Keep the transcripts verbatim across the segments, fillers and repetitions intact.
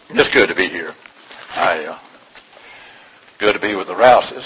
It's good to be here. I uh, good to be with the Rouses.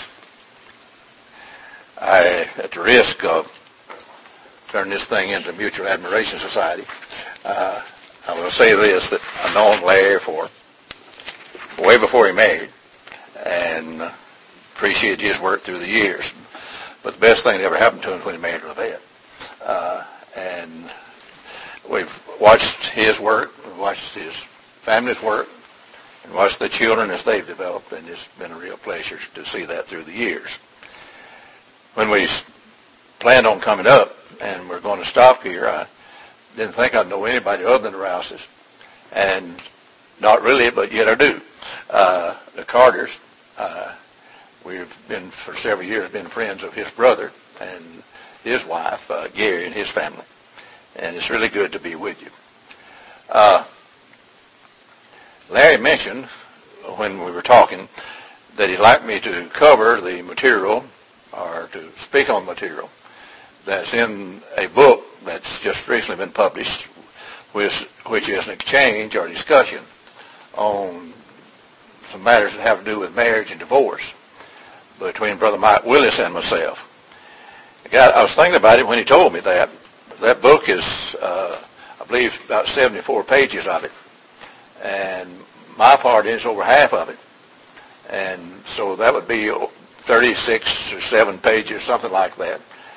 I, at the risk of turning this thing into a mutual admiration society, uh, I will say this, that I've known Larry for way before he married, and uh, appreciated his work through the years. But the best thing that ever happened to him was when he married Lavette. Uh, and we've watched his work, we've watched his family's work, and watched the children as they've developed, and it's been a real pleasure to see that through the years. When we planned on coming up, and we're going to stop here, I didn't think I'd know anybody other than the Rouses, and not really, but yet I do. Uh, the Carters, uh, we've been, for several years, been friends of his brother and his wife, uh, Gary, and his family. And it's really good to be with you. Uh, Larry mentioned, when we were talking, that he'd like me to cover the material, or to speak on material, that's in a book that's just recently been published, which, which is an exchange or discussion on some matters that have to do with marriage and divorce between Brother Mike Willis and myself. I was thinking about it when he told me that. That book is, uh, I believe, about seventy-four pages of it. And my part is over half of it. And so that would be thirty-six or seven pages, something like that.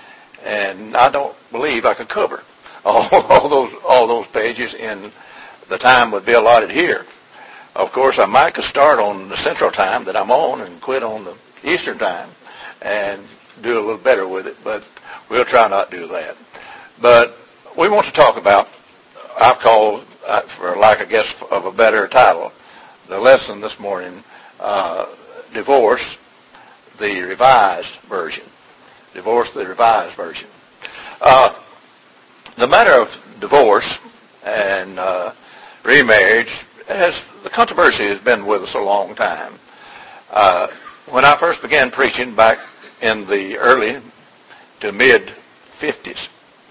And I don't believe I could cover all, all those all those pages in the time would be allotted here. Of course, I might could start on the Central Time that I'm on and quit on the Eastern Time and do a little better with it, but we'll try not to do that. But we want to talk about, I've called, uh, for lack, I guess, of a better title, the lesson this morning, uh, Divorce, the Revised Version. Divorce, the Revised Version. Uh, the matter of divorce and uh, remarriage, has, the controversy has been with us a long time. Uh, when I first began preaching back in the early to mid-fifties,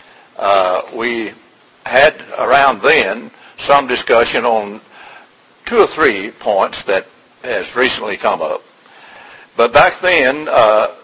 uh, we had around then some discussion on two or three points that has recently come up. But back then, uh,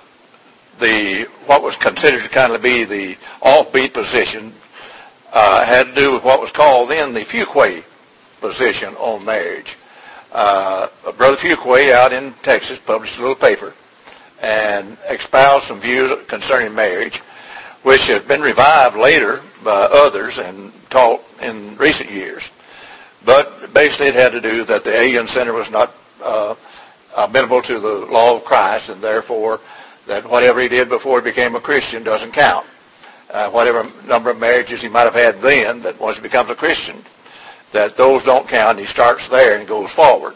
the what was considered to kind of be the offbeat position uh, had to do with what was called then the Fuquay position on marriage. Uh, Brother Fuquay out in Texas published a little paper and espoused some views concerning marriage, which have been revived later by others and taught in recent years. But basically it had to do that the alien sinner was not uh, amenable to the law of Christ, and therefore that whatever he did before he became a Christian doesn't count. Uh, whatever number of marriages he might have had then, that once he becomes a Christian, that those don't count, and he starts there and goes forward.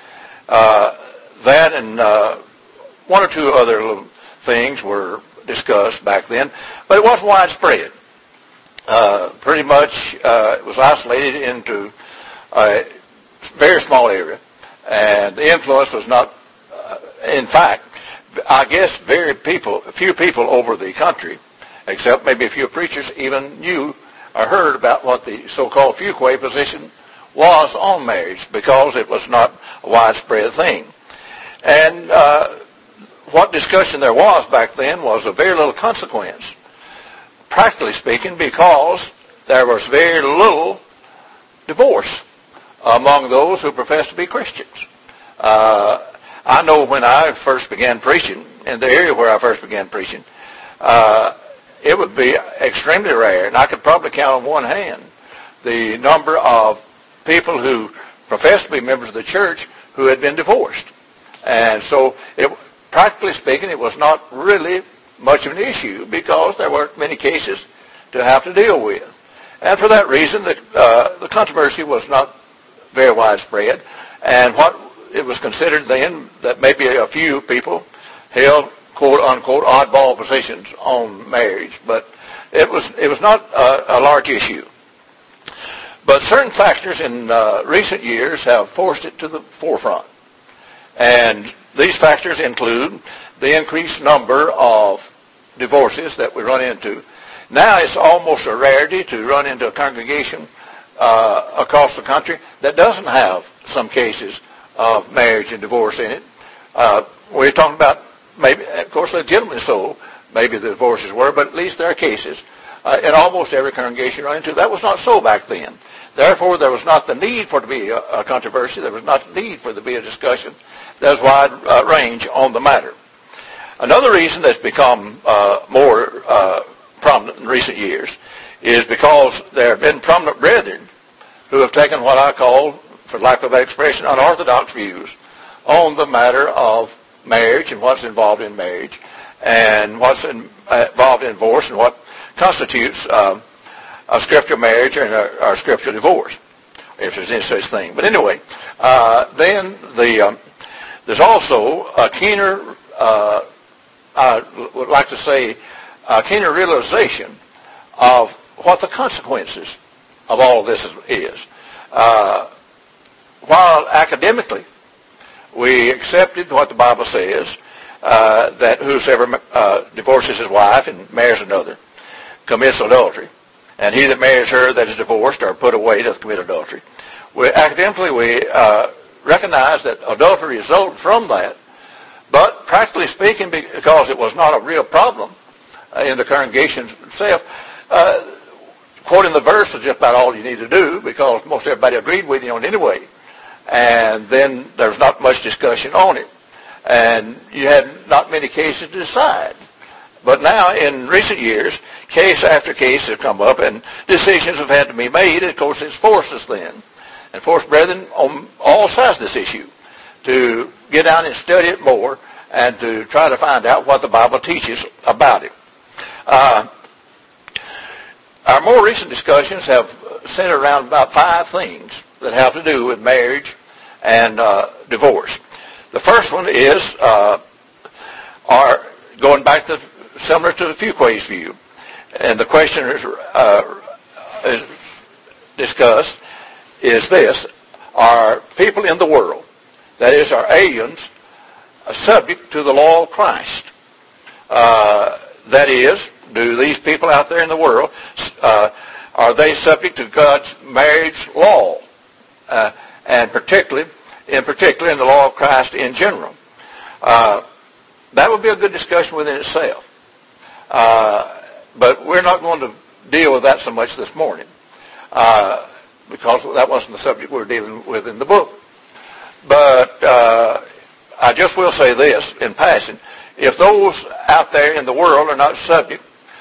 Uh, that and uh, one or two other little things were discussed back then, but it wasn't widespread. Uh, pretty much uh, it was isolated into a very small area, and the influence was not, uh, in fact, I guess very people, few people over the country, except maybe a few preachers, even knew or heard about what the so-called Fuquay position was on marriage, because it was not a widespread thing. And uh, what discussion there was back then was of very little consequence, practically speaking, because there was very little divorce among those who professed to be Christians. Uh, I know when I first began preaching, in the area where I first began preaching, uh, it would be extremely rare, and I could probably count on one hand the number of people who professed to be members of the church who had been divorced. And so, it, practically speaking, it was not really much of an issue, because there weren't many cases to have to deal with. And for that reason, the, uh, the controversy was not very widespread. And what it was considered then that maybe a few people held quote-unquote oddball positions on marriage, but it was it was not a, a large issue. But certain factors in uh, recent years have forced it to the forefront. And these factors include the increased number of divorces that we run into. Now it's almost a rarity to run into a congregation uh, across the country that doesn't have some cases of marriage and divorce in it. Uh, we're talking about maybe, of course, legitimately so. Maybe the divorces were, but at least there are cases uh, in almost every congregation you run into. That was not so back then. Therefore, there was not the need for it to be a, a controversy. There was not the need for there to be a discussion. There was wide uh, range on the matter. Another reason that's become uh, more uh, prominent in recent years is because there have been prominent brethren who have taken what I call, for lack of a better expression, unorthodox views on the matter of marriage and what's involved in marriage and what's in, uh, involved in divorce and what constitutes uh, a scriptural marriage and a, a scriptural divorce, if there's any such thing. But anyway, uh, then the um, there's also a keener, uh, I would like to say, a keener realization of what the consequences of all of this is. Uh, while academically we accepted what the Bible says, uh, that whosoever uh, divorces his wife and marries another commits adultery, and he that marries her that is divorced or put away doth commit adultery. We, academically, we uh, recognize that adultery resulted from that, but practically speaking, because it was not a real problem uh, in the congregation itself, uh, quoting the verse is just about all you need to do, because most everybody agreed with you on it anyway. And then there's not much discussion on it. And you had not many cases to decide. But now, in recent years, case after case has come up, and decisions have had to be made. Of course, it's forced us then, and forced brethren on all sides of this issue to get down and study it more and to try to find out what the Bible teaches about it. Uh, our more recent discussions have centered around about five things that have to do with marriage and uh, divorce. The first one is, uh, are going back to similar to the Fuquay's view, and the question is, uh, is discussed is this: are people in the world, that is, are aliens, subject to the law of Christ? Uh, that is, do these people out there in the world, uh, are they subject to God's marriage law? Uh, and particularly, in particular, in the law of Christ in general. Uh, that would be a good discussion within itself. Uh, but we're not going to deal with that so much this morning, uh, because that wasn't the subject we were dealing with in the book. But uh, I just will say this in passing: if those out there in the world are not subject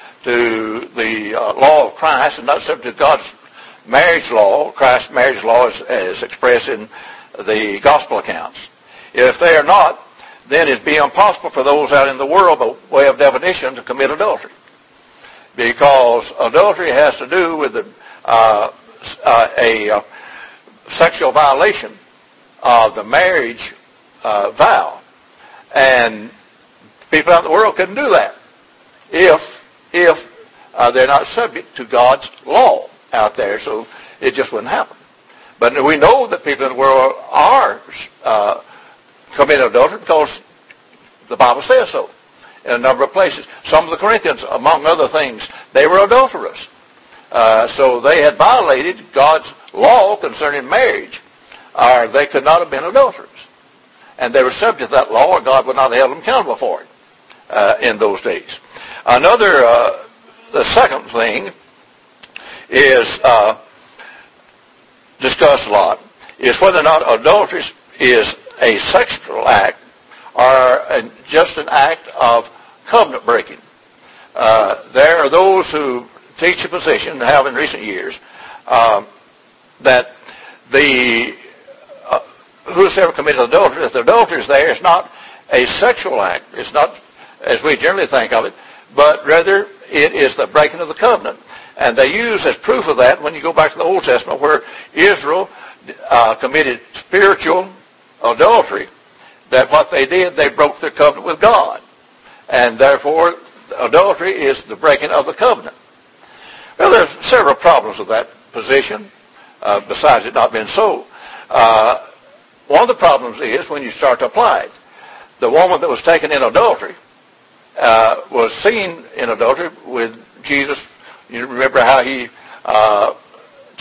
to the uh, law of Christ and not subject to God's marriage law, Christ's marriage law as, as expressed in the gospel accounts, if they are not, then it'd be impossible for those out in the world, by way of definition, to commit adultery. Because adultery has to do with the, uh, uh, a uh, sexual violation of the marriage uh, vow. And people out in the world couldn't do that if, if uh, they're not subject to God's law out there. So it just wouldn't happen. But we know that people in the world are uh, committing adultery because the Bible says so in a number of places. Some of the Corinthians, among other things, they were adulterous. Uh, so they had violated God's law concerning marriage, or they could not have been adulterers. And they were subject to that law, or God would not have held them accountable for it uh, in those days. Another, uh, the second thing is uh, discussed a lot, is whether or not adultery is a sexual act or a, just an act of covenant breaking. Uh, there are those who teach a position, and have in recent years, uh, that the uh, whosoever committed adultery, if the adultery is there, it's not a sexual act. It's not as we generally think of it, but rather it is the breaking of the covenant. And they use as proof of that, when you go back to the Old Testament, where Israel uh, committed spiritual adultery, that what they did, they broke their covenant with God. And therefore, adultery is the breaking of the covenant. Well, there's several problems with that position, uh, besides it not being so. Uh, one of the problems is when you start to apply it. The woman that was taken in adultery uh, was seen in adultery with Jesus. You remember how he uh,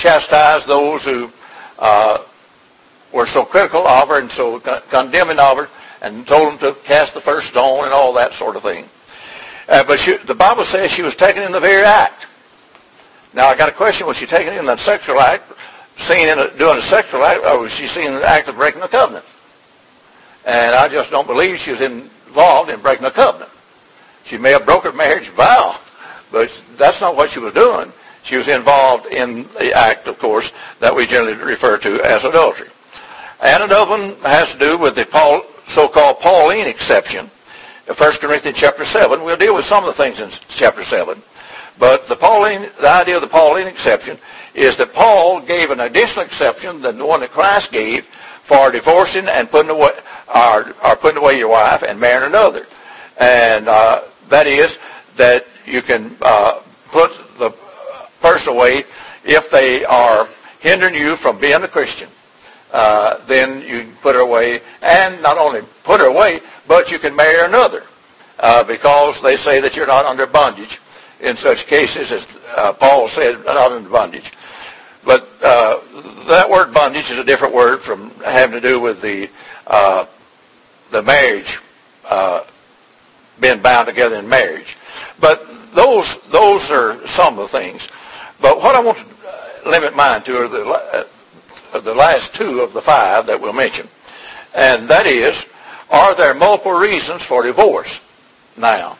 chastised those who uh, were so critical of her and so condemning of her, and told them to cast the first stone and all that sort of thing. Uh, but she, the Bible says she was taken in the very act. Now, I got a question. Was she taken in the sexual act, seen in a, doing a sexual act, or was she seen in the act of breaking the covenant? And I just don't believe she was involved in breaking the covenant. She may have broke her marriage vow, but that's not what she was doing. She was involved in the act, of course, that we generally refer to as adultery. And another one has to do with the Paul, so-called Pauline exception. First Corinthians chapter seven. We'll deal with some of the things in chapter seven. But the Pauline, the idea of the Pauline exception is that Paul gave an additional exception than the one that Christ gave for divorcing and putting away, or, or putting away your wife and marrying another. And uh, that is that you can uh, put the person away if they are hindering you from being a Christian. Uh, then you can put her away, and not only put her away, but you can marry another, uh, because they say that you're not under bondage in such cases, as uh, Paul said, not under bondage. But uh, that word bondage is a different word from having to do with the uh, the marriage, uh, being bound together in marriage. But those those are some of the things. But what I want to limit mine to are the uh, the last two of the five that we'll mention. And that is, are there multiple reasons for divorce? Now,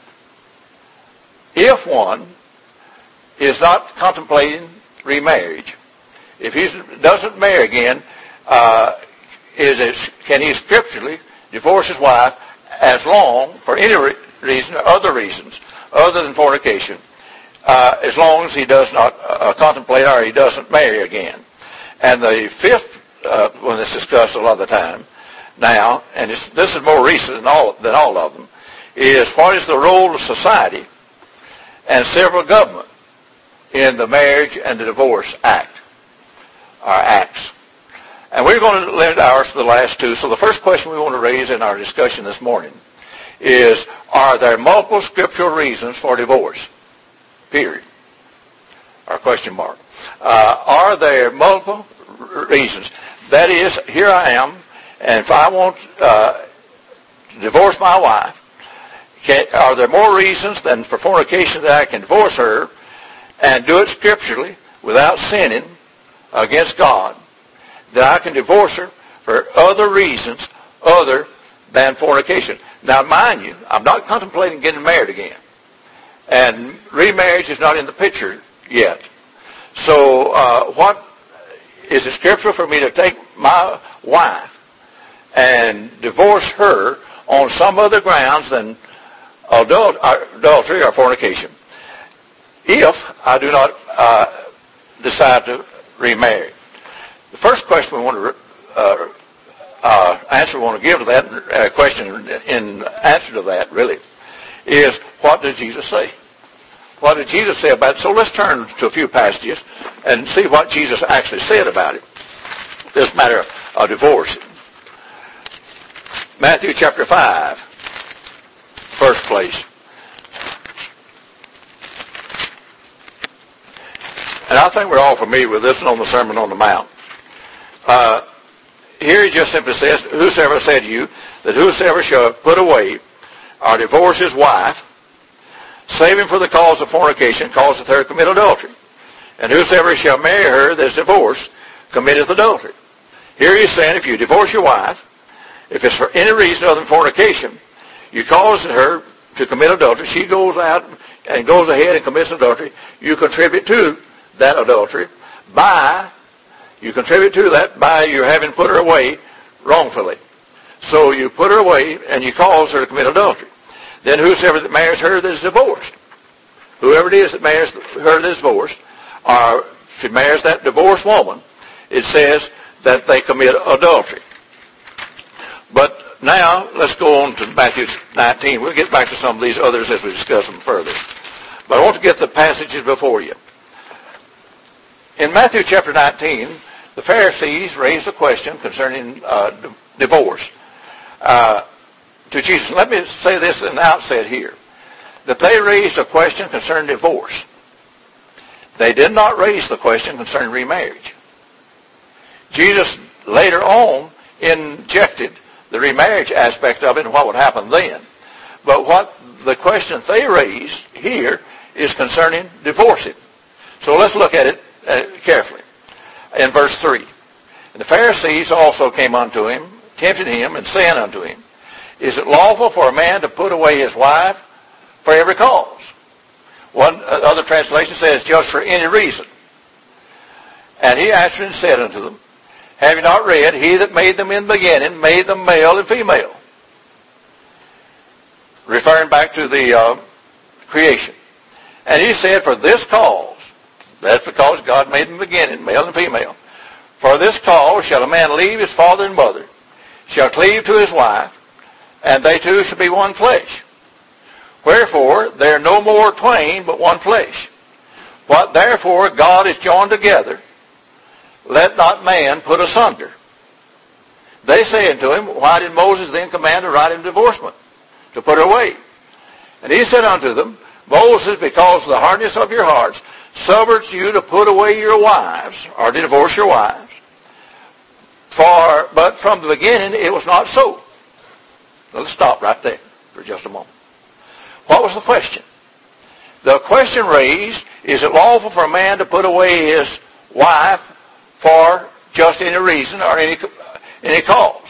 if one is not contemplating remarriage, if he doesn't marry again, uh, is it, can he scripturally divorce his wife as long, for any re- reason or other reasons, other than fornication, uh, as long as he does not uh, contemplate or he doesn't marry again? And the fifth uh, one that's discussed a lot of the time now, and it's, this is more recent than all, than all of them, is what is the role of society and civil government in the Marriage and the Divorce Act, or acts. And we're going to limit ours to the last two. So the first question we want to raise in our discussion this morning is, are there multiple scriptural reasons for divorce? Period. Or question mark. Uh, are there multiple reasons? That is, here I am, and if I want uh, to divorce my wife, can, are there more reasons than for fornication that I can divorce her and do it scripturally without sinning against God, that I can divorce her for other reasons other than fornication? Now, mind you, I'm not contemplating getting married again, and remarriage is not in the picture yet. So, uh, what is it scriptural for me to take my wife and divorce her on some other grounds than adult, adultery or fornication, if I do not uh, decide to remarry? The first question we want to uh, uh, answer, we want to give to that uh, question in answer to that, really, is, what does Jesus say? What did Jesus say about it? So let's turn to a few passages and see what Jesus actually said about it, this matter of divorce. Matthew chapter five, first place. And I think we're all familiar with this one on the Sermon on the Mount. Uh, here he just simply says, whosoever said to you that whosoever shall put away or divorce his wife, save him for the cause of fornication, causeth her to commit adultery. And whosoever shall marry her that is divorced, committeth adultery. Here he's saying, if you divorce your wife, if it's for any reason other than fornication, you cause her to commit adultery, she goes out and goes ahead and commits adultery, you contribute to that adultery by, you contribute to that by your having put her away wrongfully. So you put her away and you cause her to commit adultery. Then whosoever that marries her that is divorced, whoever it is that marries her that is divorced, or if she marries that divorced woman, it says that they commit adultery. But now, let's go on to Matthew nineteen. We'll get back to some of these others as we discuss them further. But I want to get the passages before you. In Matthew chapter nineteen, the Pharisees raised a question concerning uh, divorce uh, to Jesus. Let me say this in the outset here, that they raised a question concerning divorce They did not raise the question concerning remarriage. Jesus later on injected the remarriage aspect of it and what would happen then. But what the question they raised here is concerning divorcing. So let's look at it uh, carefully. In verse three. And the Pharisees also came unto him, tempted him, and saying unto him, Is it lawful for a man to put away his wife for every cause? One uh, other translation says, just for any reason. And he answered and said unto them, Have you not read, He that made them in the beginning made them male and female? Referring back to the uh, creation. And he said, For this cause, that's because God made them in the beginning, male and female. For this cause shall a man leave his father and mother, shall cleave to his wife, and they two shall be one flesh. Wherefore, they are no more twain, but one flesh. What therefore God is joined together, let not man put asunder. They say unto him, Why did Moses then command to write him divorcement, to put her away? And he said unto them, Moses, because of the hardness of your hearts, suffered you to put away your wives, or to divorce your wives. For, but from the beginning it was not so. Let's stop right there for just a moment. What was the question? The question raised, is it lawful for a man to put away his wife for just any reason or any, any cause?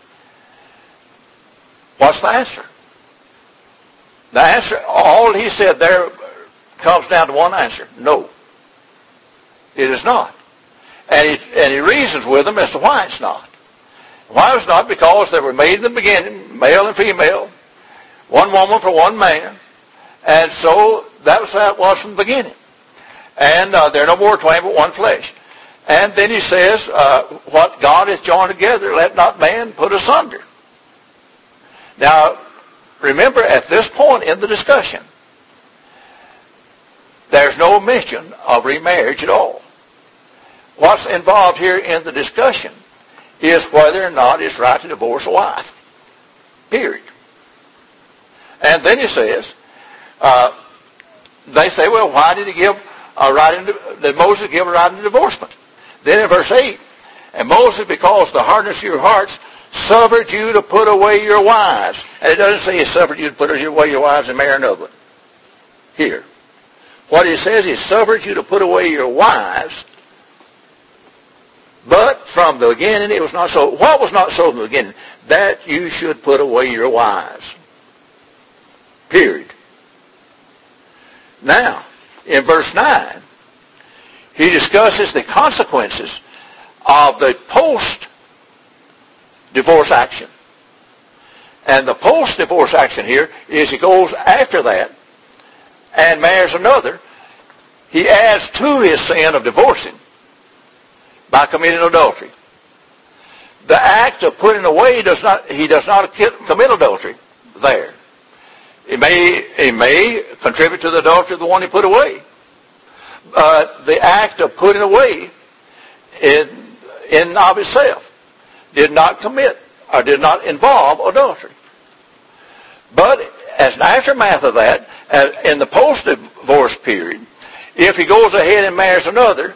What's the answer? The answer, all he said there comes down to one answer. No. It is not. And he, and he reasons with them as to why it's not. Why it's not? Because they were made in the beginning, male and female, one woman for one man, and so that was how it was from the beginning. And uh, they're no more twain but one flesh. And then he says, uh, what God has joined together, let not man put asunder. Now, remember, at this point in the discussion, there's no mention of remarriage at all. What's involved here in the discussion is whether or not it's right to divorce a wife. Period. And then he says, uh, they say, well, why did he give a right into, did Moses give a right into divorcement? Then in verse eight, and Moses, because the hardness of your hearts, suffered you to put away your wives. And it doesn't say he suffered you to put away your wives and marry another one. Here. What he says, he suffered you to put away your wives, but from the beginning it was not so. What was not so from the beginning? That you should put away your wives. Period. Now, in verse nine, he discusses the consequences of the post-divorce action. And the post-divorce action here is he goes after that and marries another. He adds to his sin of divorcing by committing adultery. The act of putting away does not, he does not commit adultery there. He may, he may contribute to the adultery of the one he put away. But the act of putting away in, in and of itself did not commit or did not involve adultery. But as an aftermath of that, in the post-divorce period, if he goes ahead and marries another,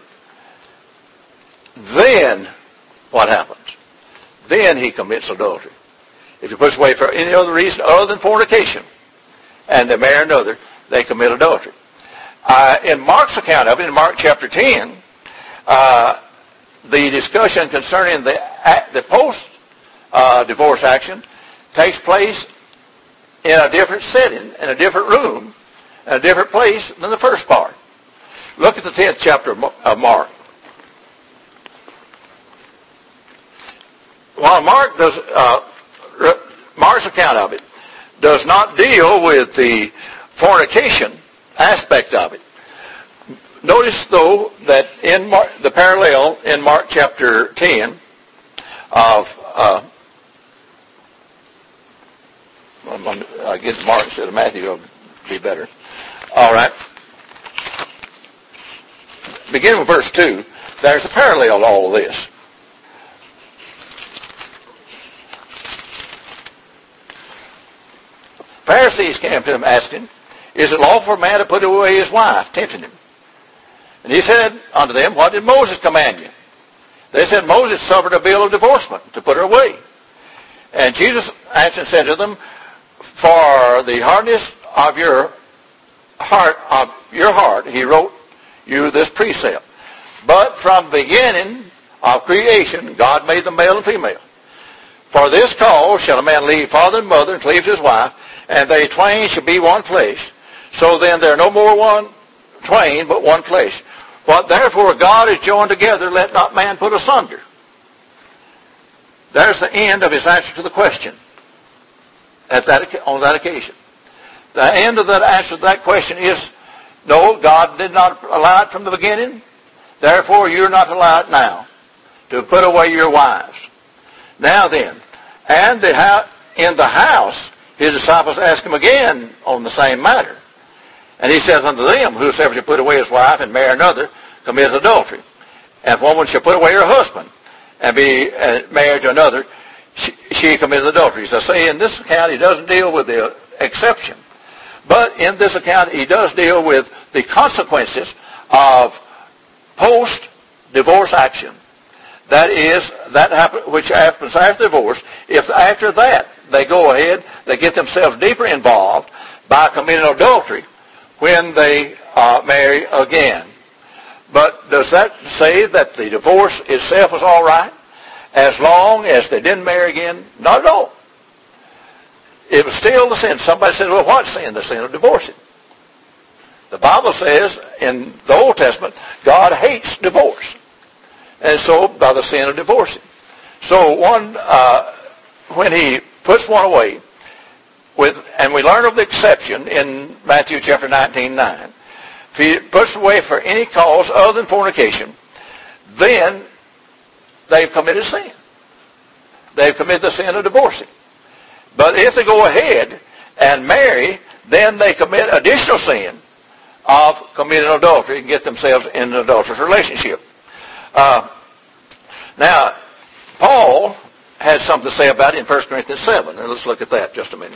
then what happens? Then he commits adultery. If he puts away for any other reason other than fornication, and they marry another, they commit adultery. Uh, in Mark's account of it, in Mark chapter ten, uh, the discussion concerning the, the post-divorce uh, action takes place in a different setting, in a different room, in a different place than the first part. Look at the tenth chapter of Mark. While Mark does, uh, Mark's account of it does not deal with the fornication aspect of it. Notice, though, that in Mark, the parallel in Mark chapter ten of, uh, I guess Mark instead of Matthew will be better. All right. Beginning with verse two, there's a parallel to all of this. Pharisees came to him asking, is it lawful for a man to put away his wife? Tempting him. And And he said unto them, what did Moses command you? They said, Moses suffered a bill of divorcement to put her away. And Jesus answered and said to them, for the hardness of your heart, of your heart, he wrote you this precept. But from the beginning of creation, God made them male and female. For this cause shall a man leave father and mother and cleave to his wife, and they twain shall be one flesh. So then there are no more one twain, but one flesh. What therefore God has joined together, let not man put asunder. There's the end of his answer to the question at that, on that occasion. The end of that answer to that question is, no, God did not allow it from the beginning. Therefore, you're not allowed now to put away your wives. Now then, and the, in the house, his disciples asked him again on the same matter. And he says unto them, whosoever shall put away his wife and marry another, commits adultery. And if a woman shall put away her husband and be uh, married to another, she, she commits adultery. So say in this account, he doesn't deal with the exception. But in this account, he does deal with the consequences of post-divorce action. That is, that happen, which happens after divorce. If after that they go ahead, they get themselves deeper involved by committing adultery when they uh, marry again. But does that say that the divorce itself is all right as long as they didn't marry again? Not at all. It was still the sin. Somebody says, well, what sin? The sin of divorcing. The Bible says in the Old Testament, God hates divorce. And so, by the sin of divorcing. So, one, uh, when he puts one away, with, and we learn of the exception in Matthew chapter nineteen, nine. If he puts away for any cause other than fornication, then they've committed sin. They've committed the sin of divorcing. But if they go ahead and marry, then they commit additional sin of committing adultery and get themselves in an adulterous relationship. Uh, now, Paul has something to say about it in First Corinthians seven. And let's look at that just a minute.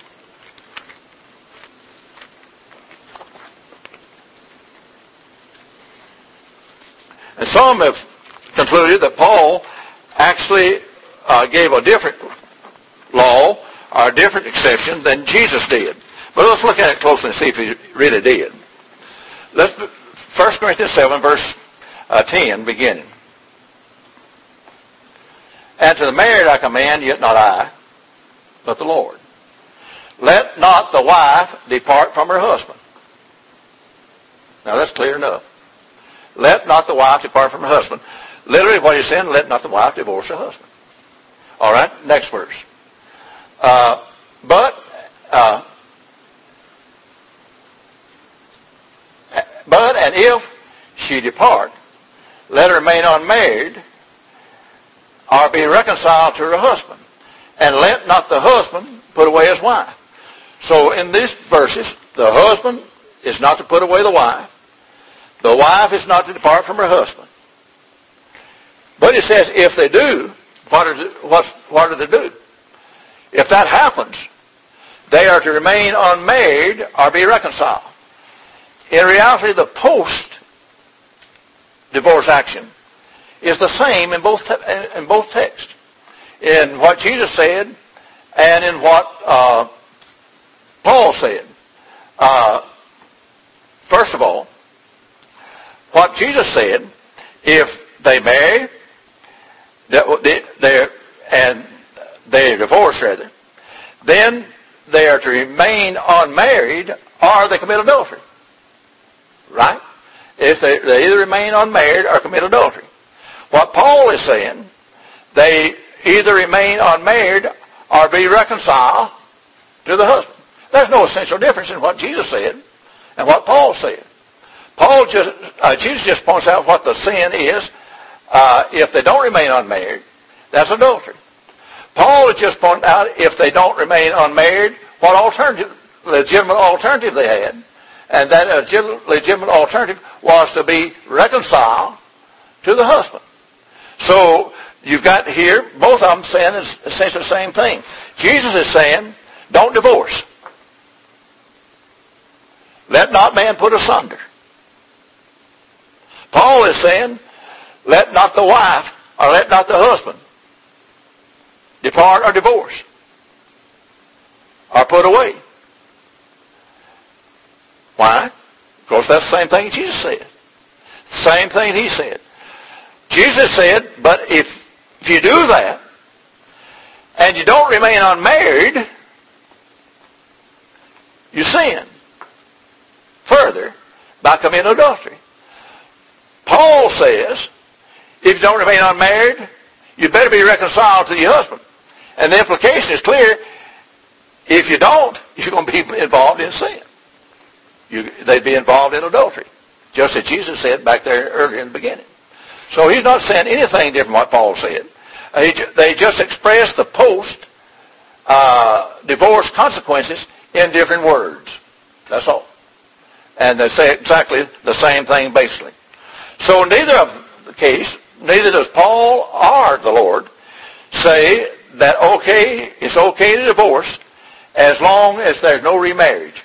And some have concluded that Paul actually uh, gave a different law or a different exception than Jesus did. But let's look at it closely and see if he really did. Let's First Corinthians seven, verse uh, ten, beginning. And to the married I command, yet not I, but the Lord. Let not the wife depart from her husband. Now that's clear enough. Let not the wife depart from her husband. Literally what he's saying, let not the wife divorce her husband. All right, next verse. Uh, but, uh, but, and if she depart, let her remain unmarried, or be reconciled to her husband. And let not the husband put away his wife. So in these verses, the husband is not to put away the wife. The wife is not to depart from her husband. But it says, if they do, what are they, what's, what do they do? If that happens, they are to remain unmarried or be reconciled. In reality, the post-divorce action is the same in both te- in both texts. In what Jesus said and in what uh, Paul said. Uh, first of all, what Jesus said, if they marry, they, they, and they divorce rather, then they are to remain unmarried or they commit adultery. Right? If they, they either remain unmarried or commit adultery. What Paul is saying, they either remain unmarried or be reconciled to the husband. There's no essential difference in what Jesus said and what Paul said. Paul just, uh, Jesus just points out what the sin is. Uh, if they don't remain unmarried, that's adultery. Paul is just pointing out if they don't remain unmarried, what alternative, legitimate alternative they had. And that legitimate alternative was to be reconciled to the husband. So you've got here, both of them saying essentially the same thing. Jesus is saying, don't divorce. Let not man put asunder. Paul is saying, let not the wife or let not the husband depart or divorce or put away. Why? Because that's the same thing Jesus said. Same thing he said. Jesus said, but if, if you do that and you don't remain unmarried, you sin further by committing adultery. Paul says, if you don't remain unmarried, you better be reconciled to your husband. And the implication is clear. If you don't, you're going to be involved in sin. You, they'd be involved in adultery. Just as Jesus said back there earlier in the beginning. So he's not saying anything different from what Paul said. Uh, he, they just express the post uh, divorce consequences in different words. That's all. And they say exactly the same thing basically. So neither of the case, neither does Paul or the Lord say that okay, it's okay to divorce as long as there's no remarriage.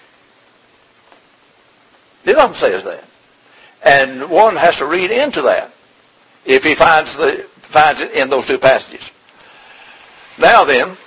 Neither of them says that. And one has to read into that if he finds the finds it in those two passages. Now then,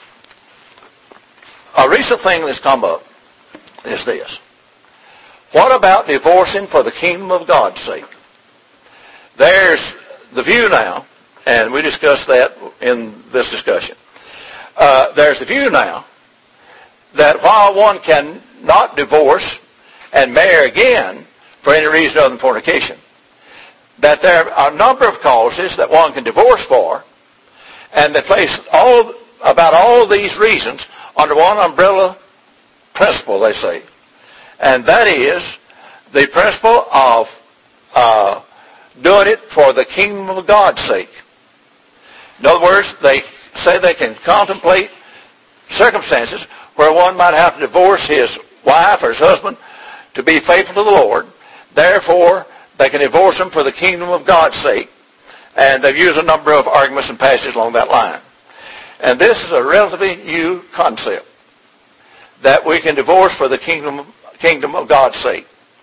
a recent thing that's come up is this. What about divorcing for the kingdom of God's sake? There's the view now, and we discussed that in this discussion. Uh, there's the view now that while one can not divorce and marry again for any reason other than fornication, that there are a number of causes that one can divorce for, and they place all about all of these reasons under one umbrella principle, they say. And that is the principle of uh, doing it for the kingdom of God's sake. In other words, they say they can contemplate circumstances where one might have to divorce his wife or his husband to be faithful to the Lord. Therefore, they can divorce them for the kingdom of God's sake. And they've used a number of arguments and passages along that line. And this is a relatively new concept, that we can divorce for the kingdom, kingdom of God's sake.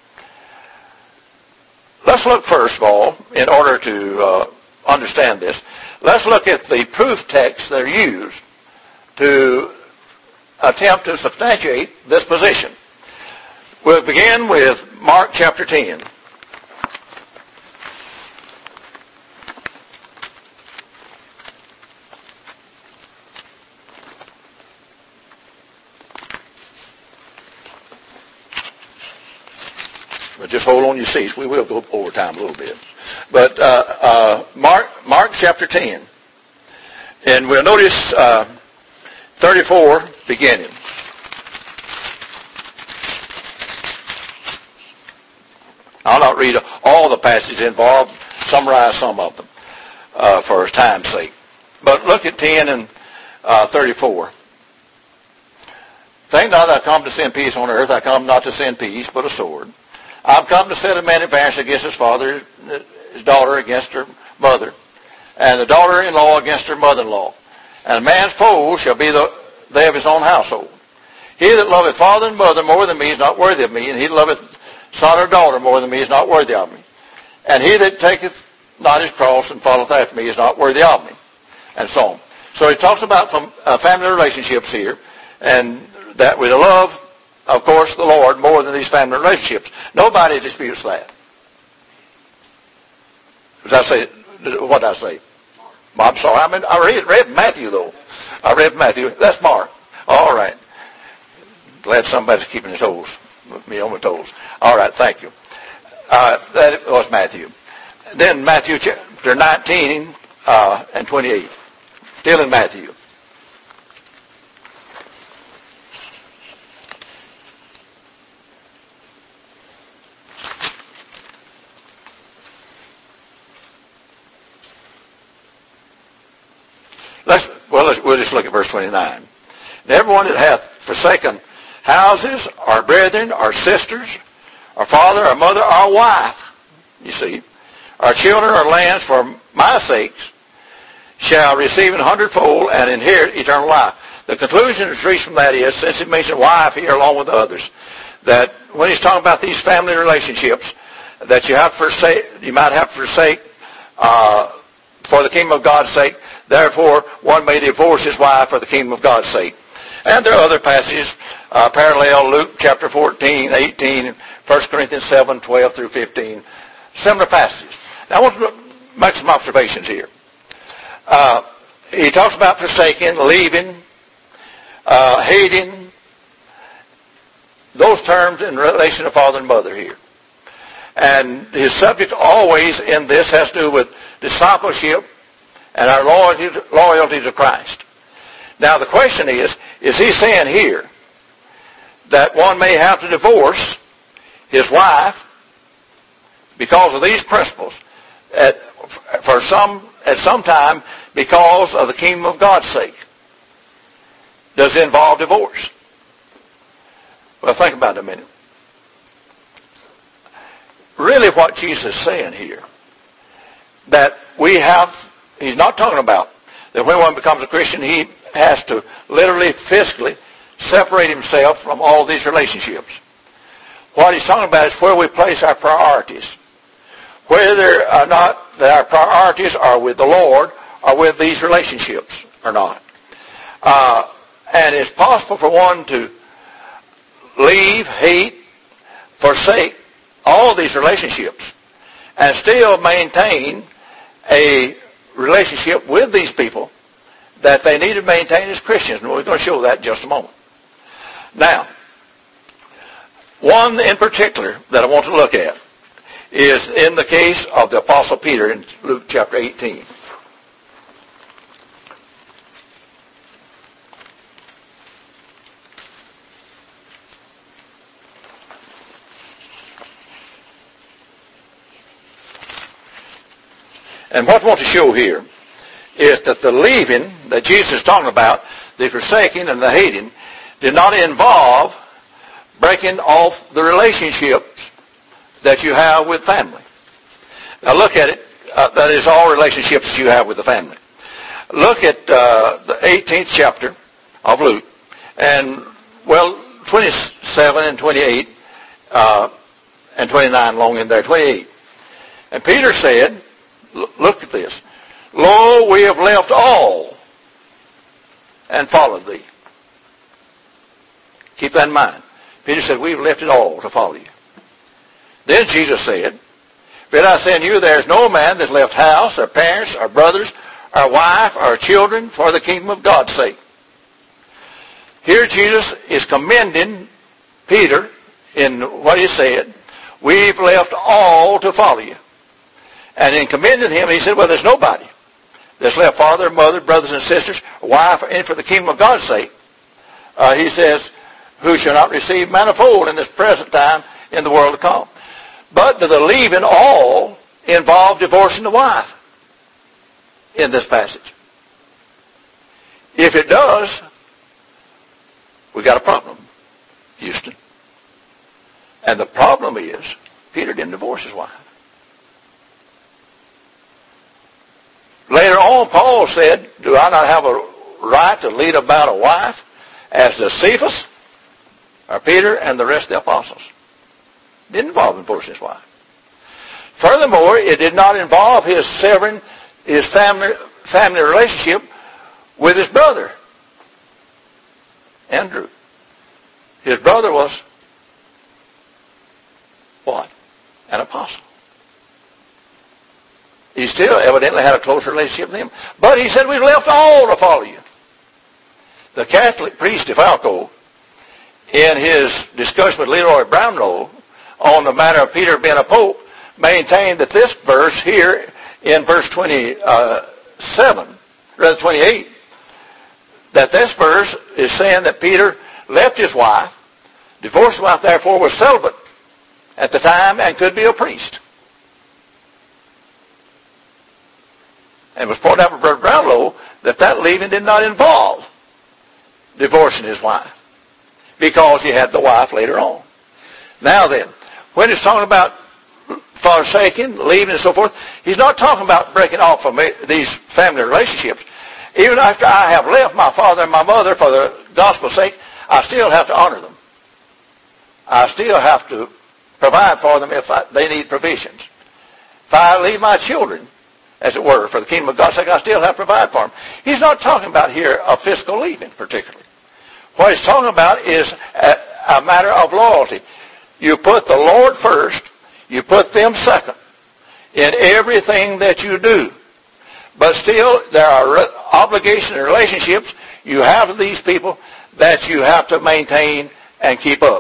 Let's look first of all, in order to uh, understand this, let's look at the proof texts that are used to attempt to substantiate this position. We'll begin with Mark chapter ten. But just hold on your seats. We will go over time a little bit. But uh, uh, Mark, Mark chapter ten. And we'll notice uh, thirty-four beginning. I'll not read all the passages involved, summarize some of them uh, for time's sake. But look at ten and uh, thirty-four. Think not that I come to send peace on earth. I come not to send peace, but a sword. I've come to set a man in parents against his father, his daughter against her mother, and the daughter-in-law against her mother-in-law. And a man's foes shall be the, they of his own household. He that loveth father and mother more than me is not worthy of me, and he that loveth son or daughter more than me is not worthy of me. And he that taketh not his cross and followeth after me is not worthy of me. And so on. So he talks about some uh, family relationships here, and that we love, of course, the Lord more than these family relationships. Nobody disputes that. Did I say, what did I say? I'm sorry. I, mean, I read, read Matthew, though. I read Matthew. That's Mark. All right. Glad somebody's keeping his toes. Me on my toes. All right. Thank you. Uh, that was Matthew. Then Matthew chapter nineteen uh, and twenty-eight. Still in Matthew. Let's, well, let's, we'll just look at verse twenty-nine. And everyone that hath forsaken houses, or brethren, or sisters, or father, or mother, or wife, you see, or children, or lands for my sakes, shall receive an hundredfold and inherit eternal life. The conclusion that's reached from that is, since it mentions wife here along with others, that when he's talking about these family relationships, that you have to forsake, you might have to forsake uh, for the kingdom of God's sake. Therefore, one may divorce his wife for the kingdom of God's sake. And there are other passages uh, parallel, Luke chapter fourteen, eighteen, First Corinthians seven, twelve through fifteen. Similar passages. Now, I want to make some observations here. Uh, he talks about forsaking, leaving, uh, hating, those terms in relation to father and mother here. And his subject always in this has to do with discipleship and our loyalty to, loyalty to Christ. Now the question is, is he saying here that one may have to divorce his wife because of these principles at, for some, at some time because of the kingdom of God's sake? Does it involve divorce? Well, think about it a minute. Really what Jesus is saying here, that we have, he's not talking about that when one becomes a Christian, he has to literally, physically separate himself from all these relationships. What he's talking about is where we place our priorities. Whether or not that our priorities are with the Lord or with these relationships or not. Uh, and it's possible for one to leave, hate, forsake all of these relationships and still maintain a relationship with these people that they need to maintain as Christians. And we're going to show that in just a moment. Now, one in particular that I want to look at is in the case of the Apostle Peter in Luke chapter eighteen. And what I want to show here is that the leaving that Jesus is talking about, the forsaking and the hating, did not involve breaking off the relationships that you have with family. Now look at it. Uh, that is all relationships that you have with the family. Look at uh, the eighteenth chapter of Luke. And, well, twenty-seven and twenty-eight uh, and twenty-nine along in there. twenty-eight. And Peter said, look at this. Lo, we have left all and followed thee. Keep that in mind. Peter said, we've left it all to follow you. Then Jesus said, but I say unto you, there is no man that left house, or parents, or brothers, or wife, or children, for the kingdom of God's sake. Here Jesus is commending Peter in what he said. We've left all to follow you. And in commending him, he said, well, there's nobody that's left father, mother, brothers and sisters, wife, and for the kingdom of God's sake. Uh, he says, who shall not receive manifold in this present time in the world to come. But do the leaving all involve divorcing the wife in this passage? If it does, we got a problem, Houston. And the problem is, Peter didn't divorce his wife. Later on, Paul said, do I not have a right to lead about a wife as does Cephas, or Peter, and the rest of the apostles? It didn't involve divorcing his wife. Furthermore, it did not involve his severing his family, family relationship with his brother, Andrew. His brother was what? An apostle. He still evidently had a close relationship with him. But he said, we've left all to follow you. The Catholic priest DeFalco, in his discussion with Leroy Brownlow on the matter of Peter being a pope, maintained that this verse here in verse twenty-seven, rather twenty-eight, that this verse is saying that Peter left his wife, divorced his wife, therefore was celibate at the time and could be a priest. And it was pointed out by Brother Brownlow that that leaving did not involve divorcing his wife, because he had the wife later on. Now then, when he's talking about forsaking, leaving, and so forth, he's not talking about breaking off from these family relationships. Even after I have left my father and my mother for the gospel's sake, I still have to honor them. I still have to provide for them if I, they need provisions. If I leave my children, as it were, for the kingdom of God's sake, I still have to provide for them. He's not talking about here a physical leaving particularly. What he's talking about is a, a matter of loyalty. You put the Lord first, you put them second in everything that you do. But still, there are re- obligations and relationships you have with these people that you have to maintain and keep up.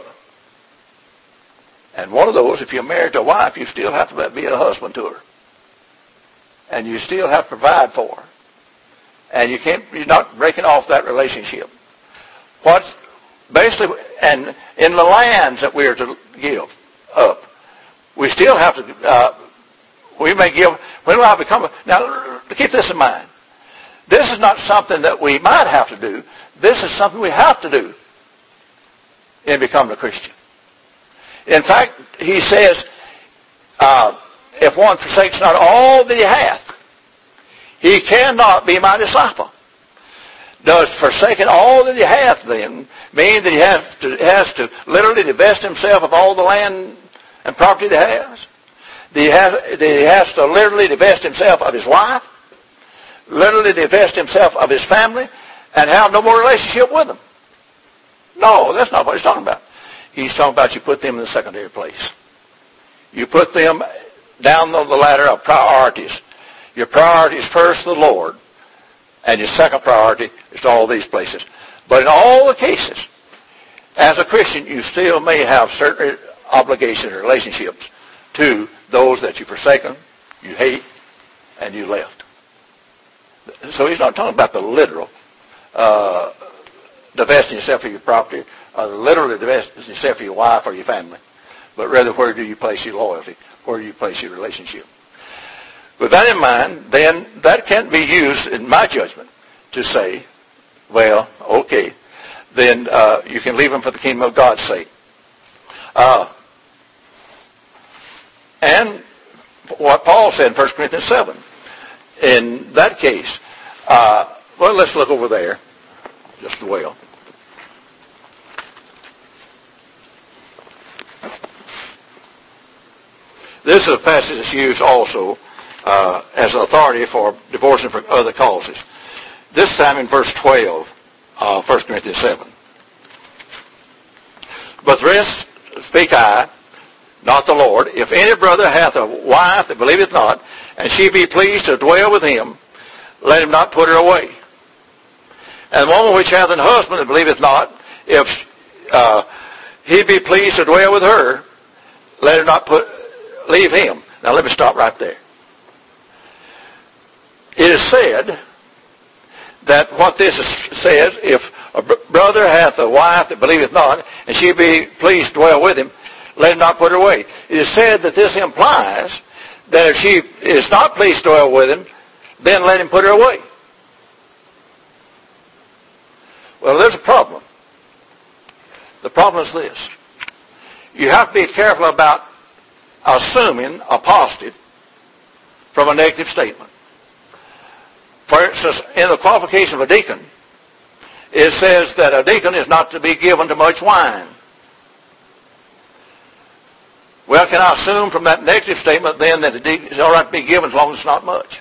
And one of those, if you're married to a wife, you still have to be a husband to her. And you still have to provide for her. And you can't, you're not breaking off that relationship. What's basically, and in the lands that we are to give up, we still have to, uh, we may give, when will I become a, now keep this in mind. This is not something that we might have to do. This is something we have to do in becoming a Christian. In fact, he says, uh, if one forsakes not all that he hath, he cannot be my disciple. Does forsaking all that he hath then mean that he has to, has to literally divest himself of all the land and property that he has? That he has, that he has to literally divest himself of his wife? Literally divest himself of his family and have no more relationship with them? No, that's not what he's talking about. He's talking about you put them in the secondary place. You put them down the ladder of priorities. Your priority is first the Lord, and your second priority is to all these places. But in all the cases, as a Christian, you still may have certain obligations and relationships to those that you've forsaken, you hate, and you left. So he's not talking about the literal uh, divesting yourself of your property, or literally divesting yourself of your wife or your family, but rather where do you place your loyalty? Where do you place your relationship? With that in mind, then that can't be used, in my judgment, to say, well, okay, then uh, you can leave them for the kingdom of God's sake. Uh, and what Paul said in First Corinthians seven, in that case, uh, well, let's look over there just as well. This is a passage that's used also uh, as authority for divorcing for other causes. This time in verse twelve of uh, First Corinthians seven. But the rest speak I, not the Lord. If any brother hath a wife that believeth not, and she be pleased to dwell with him, let him not put her away. And the woman which hath an husband that believeth not, if uh, he be pleased to dwell with her, let him not put leave him. Now let me stop right there. It is said that what this is, says, if a brother hath a wife that believeth not, and she be pleased to dwell with him, let him not put her away. It is said that this implies that if she is not pleased to dwell with him, then let him put her away. Well, there's a problem. The problem is this. You have to be careful about assuming a positive from a negative statement. For instance, in the qualification of a deacon, it says that a deacon is not to be given to much wine. Well, can I assume from that negative statement then that a deacon is all right to be given as long as it's not much?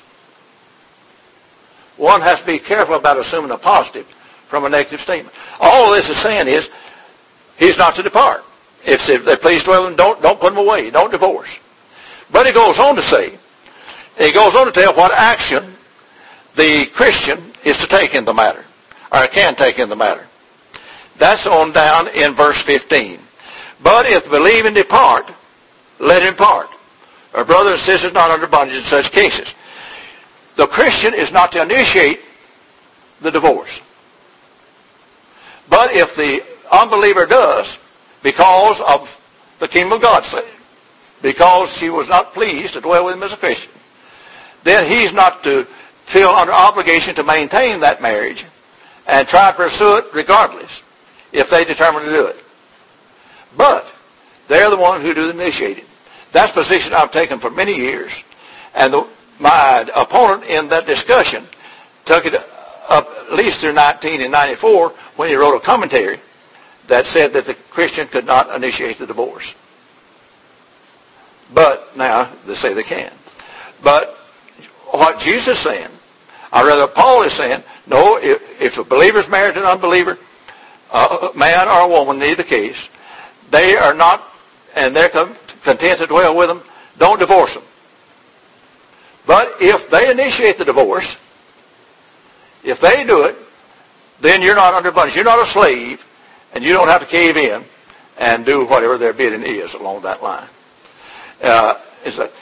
One has to be careful about assuming a positive from a negative statement. All this is saying is, he's not to depart. If they're pleased to dwell with him, don't, don't put them away. Don't divorce. But he goes on to say, he goes on to tell what action the Christian is to take in the matter, or can take in the matter. That's on down in verse fifteen. But if the believing depart, let him part. Our brothers and sisters not under bondage in such cases. The Christian is not to initiate the divorce. But if the unbeliever does, because of the kingdom of God's sake, because she was not pleased to dwell with him as a Christian, then he's not to feel under obligation to maintain that marriage and try to pursue it regardless if they determine to do it. But they're the ones who do the initiating. That's a position I've taken for many years, and the, my opponent in that discussion took it up at least through nineteen ninety-four when he wrote a commentary that said that the Christian could not initiate the divorce. But now they say they can. But what Jesus is saying, or rather Paul is saying, no, if, if a believer is married to an unbeliever, a man or a woman, neither case, they are not, and they're content to dwell with them, don't divorce them. But if they initiate the divorce, if they do it, then you're not under bondage. You're not a slave, and you don't have to cave in and do whatever their bidding is along that line. Uh, is that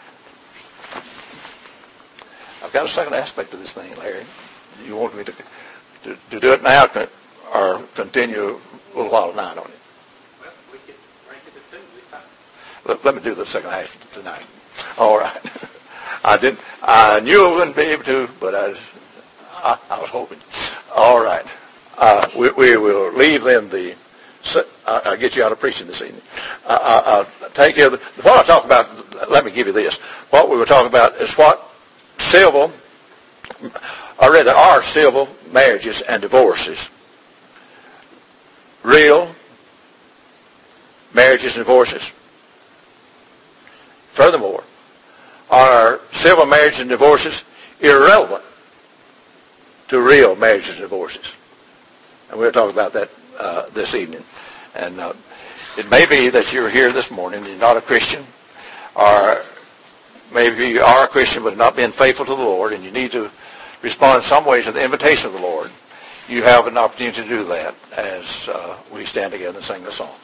I've got a second aspect to this thing, Larry. You want me to to, to do it now or continue a little while tonight on it? Well, we could rank it at two. Let, let me do the second half tonight. All right. I didn't. I knew I wouldn't be able to, but I, I, I was hoping. All right. Uh, we, we will leave then the. I'll get you out of preaching this evening. I'll take you. What I talk about. Let me give you this. What we were talking about is what civil, or rather, are civil marriages and divorces. Real marriages and divorces. Furthermore, are civil marriages and divorces irrelevant to real marriages and divorces? And we'll talk about that uh, this evening. And uh, it may be that you're here this morning and you're not a Christian, or maybe you are a Christian but have not been faithful to the Lord, and you need to respond in some way to the invitation of the Lord. You have an opportunity to do that as uh, we stand together and sing the song.